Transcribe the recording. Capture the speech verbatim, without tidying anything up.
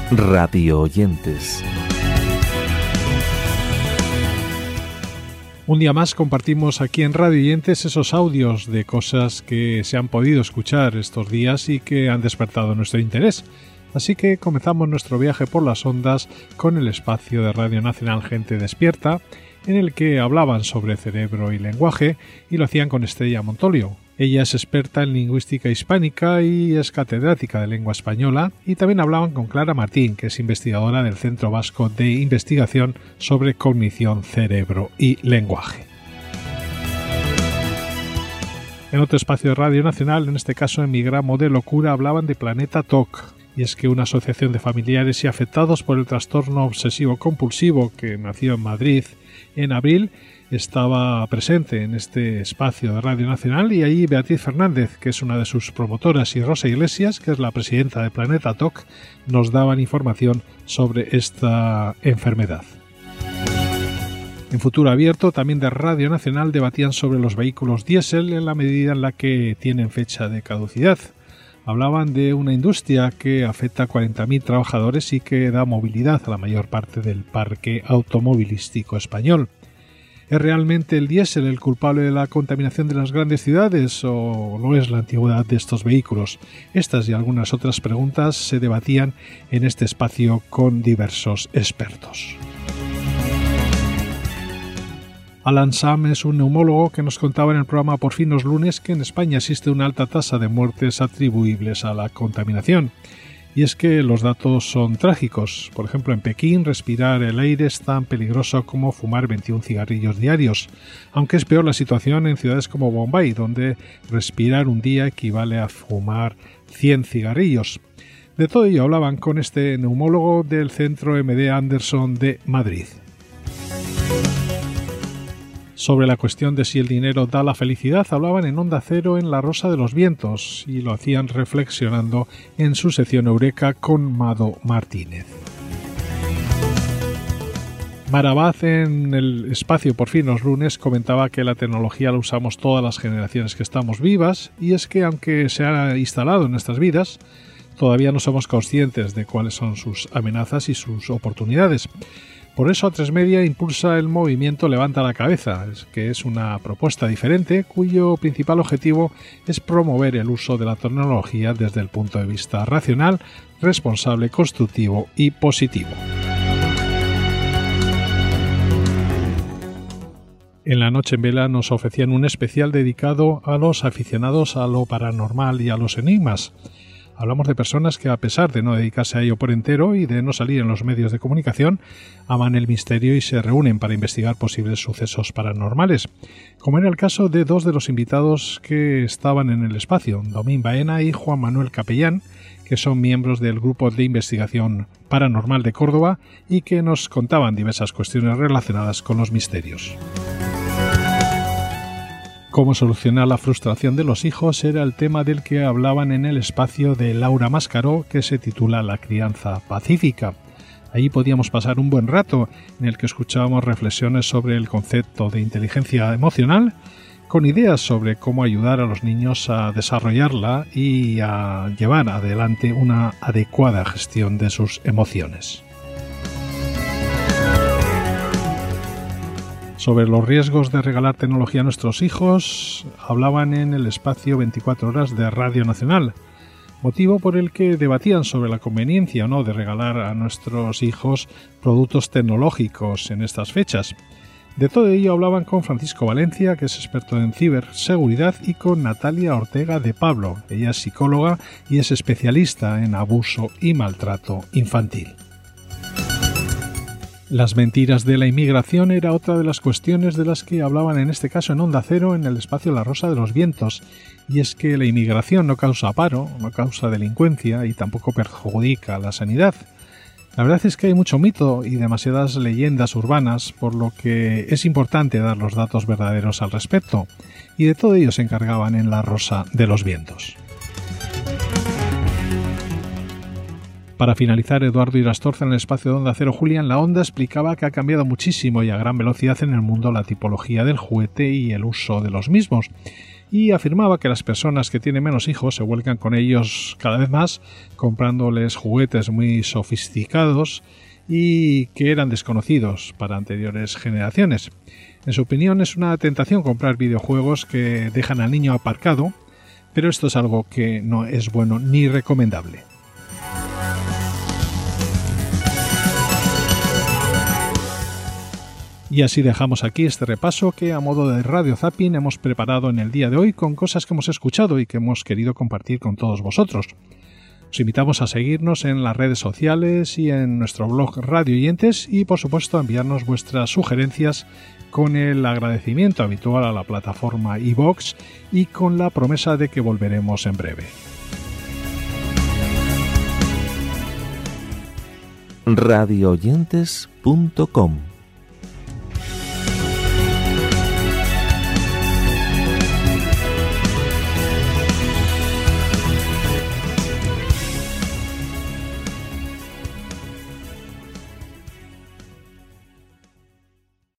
Radio Oyentes. Un día más compartimos aquí en Radio Oyentes esos audios de cosas que se han podido escuchar estos días y que han despertado nuestro interés. Así que comenzamos nuestro viaje por las ondas con el espacio de Radio Nacional Gente Despierta, en el que hablaban sobre cerebro y lenguaje y lo hacían con Estrella Montolio. Ella es experta en lingüística hispánica y es catedrática de lengua española, y también hablaban con Clara Martín, que es investigadora del Centro Vasco de Investigación sobre Cognición, Cerebro y Lenguaje. En otro espacio de Radio Nacional, en este caso en Mi Gramo de Locura, hablaban de Planeta T O C, y es que una asociación de familiares y afectados por el trastorno obsesivo-compulsivo que nació en Madrid en abril estaba presente en este espacio de Radio Nacional, y ahí Beatriz Fernández, que es una de sus promotoras, y Rosa Iglesias, que es la presidenta de Planeta T O C, nos daban información sobre esta enfermedad. En Futuro Abierto, también de Radio Nacional, debatían sobre los vehículos diésel en la medida en la que tienen fecha de caducidad. Hablaban de una industria que afecta a cuarenta mil trabajadores y que da movilidad a la mayor parte del parque automovilístico español. ¿Es realmente el diésel el culpable de la contaminación de las grandes ciudades o no es la antigüedad de estos vehículos? Estas y algunas otras preguntas se debatían en este espacio con diversos expertos. Alan Sam es un neumólogo que nos contaba en el programa Por fin los lunes que en España existe una alta tasa de muertes atribuibles a la contaminación. Y es que los datos son trágicos. Por ejemplo, en Pekín respirar el aire es tan peligroso como fumar veintiún cigarrillos diarios, aunque es peor la situación en ciudades como Bombay, donde respirar un día equivale a fumar cien cigarrillos. De todo ello hablaban con este neumólogo del Centro eme de Anderson de Madrid. Sobre la cuestión de si el dinero da la felicidad, hablaban en Onda Cero en La Rosa de los Vientos y lo hacían reflexionando en su sección Eureka con Mado Martínez. Marabaz, en el espacio Por fin los lunes, comentaba que la tecnología la usamos todas las generaciones que estamos vivas, y es que aunque se ha instalado en nuestras vidas, todavía no somos conscientes de cuáles son sus amenazas y sus oportunidades. Por eso A tres Media impulsa el movimiento Levanta la Cabeza, que es una propuesta diferente cuyo principal objetivo es promover el uso de la tecnología desde el punto de vista racional, responsable, constructivo y positivo. En la noche en vela nos ofrecían un especial dedicado a los aficionados a lo paranormal y a los enigmas. Hablamos de personas que, a pesar de no dedicarse a ello por entero y de no salir en los medios de comunicación, aman el misterio y se reúnen para investigar posibles sucesos paranormales, como era el caso de dos de los invitados que estaban en el espacio, Domín Baena y Juan Manuel Capellán, que son miembros del Grupo de Investigación Paranormal de Córdoba y que nos contaban diversas cuestiones relacionadas con los misterios. Cómo solucionar la frustración de los hijos era el tema del que hablaban en el espacio de Laura Mascaró, que se titula La crianza pacífica. Allí podíamos pasar un buen rato en el que escuchábamos reflexiones sobre el concepto de inteligencia emocional, con ideas sobre cómo ayudar a los niños a desarrollarla y a llevar adelante una adecuada gestión de sus emociones. Sobre los riesgos de regalar tecnología a nuestros hijos, hablaban en el espacio veinticuatro horas de Radio Nacional, motivo por el que debatían sobre la conveniencia o no de regalar a nuestros hijos productos tecnológicos en estas fechas. De todo ello hablaban con Francisco Valencia, que es experto en ciberseguridad, y con Natalia Ortega de Pablo. Ella es psicóloga y es especialista en abuso y maltrato infantil. Las mentiras de la inmigración era otra de las cuestiones de las que hablaban en este caso en Onda Cero en el espacio La Rosa de los Vientos, y es que la inmigración no causa paro, no causa delincuencia y tampoco perjudica la sanidad. La verdad es que hay mucho mito y demasiadas leyendas urbanas, por lo que es importante dar los datos verdaderos al respecto, y de todo ello se encargaban en La Rosa de los Vientos. Para finalizar, Eduardo Irastorza en el espacio de Onda Cero Julia en la Onda explicaba que ha cambiado muchísimo y a gran velocidad en el mundo la tipología del juguete y el uso de los mismos, y afirmaba que las personas que tienen menos hijos se vuelcan con ellos cada vez más, comprándoles juguetes muy sofisticados y que eran desconocidos para anteriores generaciones. En su opinión, es una tentación comprar videojuegos que dejan al niño aparcado, pero esto es algo que no es bueno ni recomendable. Y así dejamos aquí este repaso que a modo de radio zapping hemos preparado en el día de hoy con cosas que hemos escuchado y que hemos querido compartir con todos vosotros. Os invitamos a seguirnos en las redes sociales y en nuestro blog Radio Oyentes y por supuesto a enviarnos vuestras sugerencias con el agradecimiento habitual a la plataforma iVoox y con la promesa de que volveremos en breve. radio oyentes punto com